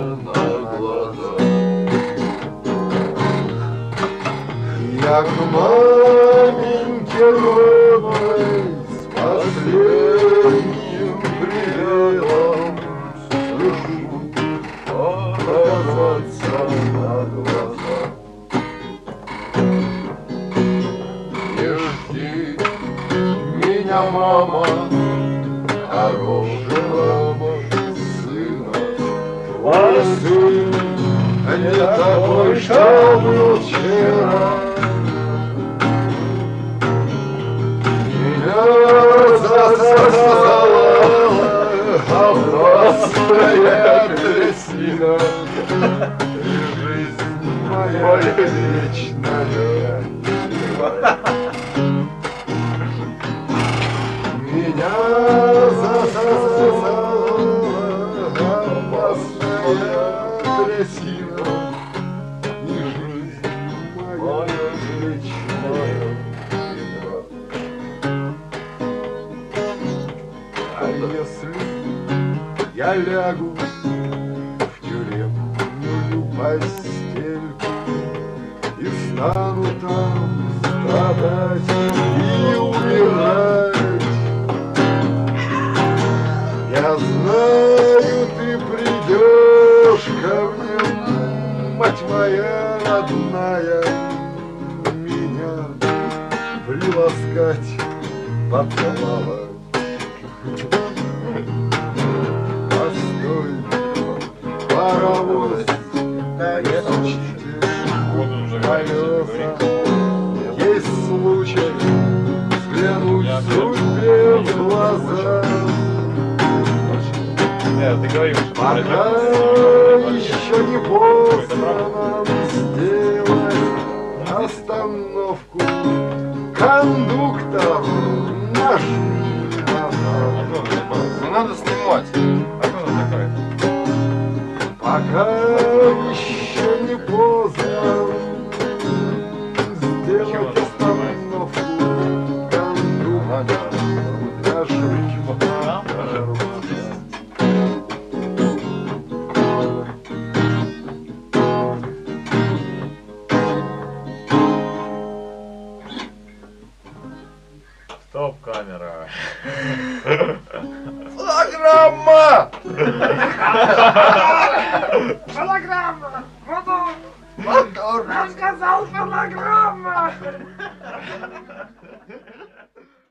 на глаза. Я к маменьке родной с последним приветом спешу показаться на глаза. Не жди меня, мама, хорошего сына. Твой сын не такой, что был вчера. Меня засосала опасная трясина. Жизнь моя вечная. Меня засосала опасная трясина, и жизнь моя вечная. А если я лягу в тюремную постельку и стану там страдать и умирать, я знаю, ты придешь ко мне, мать моя родная, меня приласкать, поцеловать. Постой, паровоз, несите колеса, есть случай взглянуть судьбе в глаза. Пока еще не поздно нам сделать остановку. Кондуктор нажми на кнопку. Не надо снимать. А кто она такая? Пока еще не поздно сделать остановку. Кондуктор нажми на кнопку. Стоп, камера. Фонограмма! Фонограмма! Мотор! Мотор! Я сказал фонограмма!